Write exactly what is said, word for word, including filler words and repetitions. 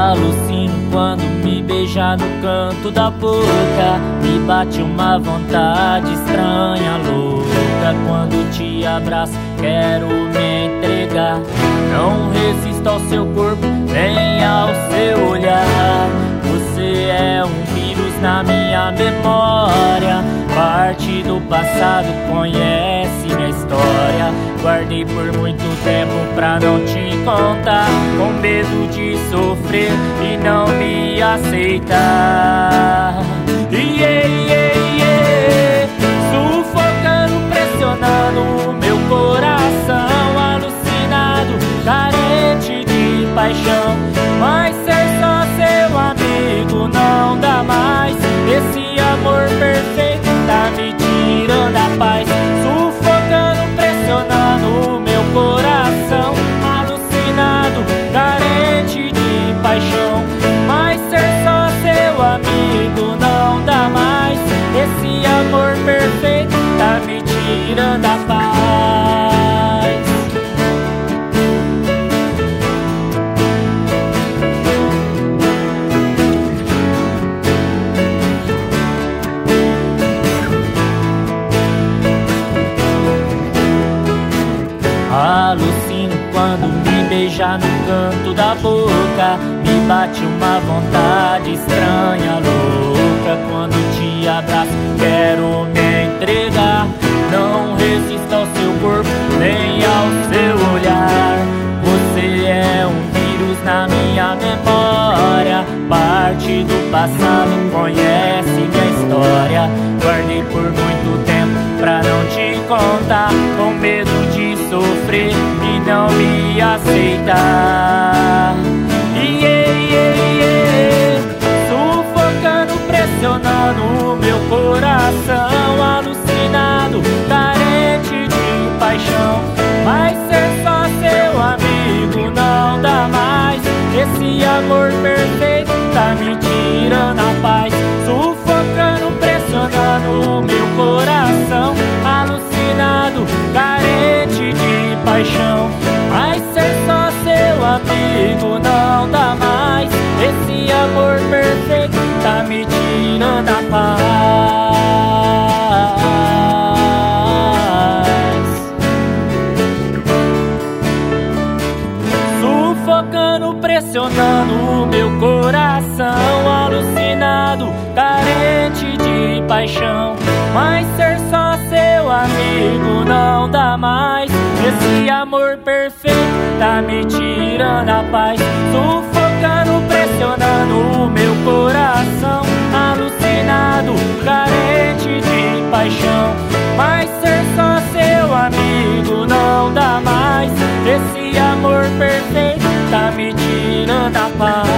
Alucino quando me beija no canto da boca. Me bate uma vontade estranha, louca. Quando te abraço, quero me entregar. Não resisto ao seu corpo, nem ao seu olhar. Você é um vírus na minha memória. Parte do passado, conhece minha história. Guardei por muito tempo pra não te contar, com medo de sofrer e não me aceitar. Yeah, yeah, yeah. Sufocando, pressionando o meu coração, alucinado, carente de paixão. Mas ser só seu amigo não dá mais. Esse amor perfeito tá me tirando a paz. Sufocando, pressionando o meu coração, alucinado, carente de paixão. Mas ser só seu amigo não dá mais. Esse amor perfeito tá me tirando a paz. Alucino quando me beija no canto da boca. Me bate uma vontade estranha, louca. Quando te abraço, quero me entregar. Não resisto ao seu corpo, nem ao seu olhar. Você é um vírus na minha memória. Parte do passado, conhece minha história. Guardei por muito tempo pra não te contar, com medo de sofrer e não me aceitar. Yeah, yeah, yeah. Sufocando, pressionando o meu coração, alucinado, carente de paixão. Mas ser só seu amigo não dá mais. Esse amor perfeito tá me tirando a paz. Sufocando, pressionando o meu coração, alucinado, carente de paixão. Mas ser só seu amigo não dá mais. Esse amor perfeito tá me tirando a paz. Sufocando, pressionando o meu coração, alucinado, carente de paixão. Mas ser só seu amigo não dá mais. Esse amor perfeito tá me tirando a paz. Sufocando, pressionando o meu coração, alucinado, carente de paixão. Mas ser só seu amigo não dá mais. Esse amor perfeito tá me tirando a paz.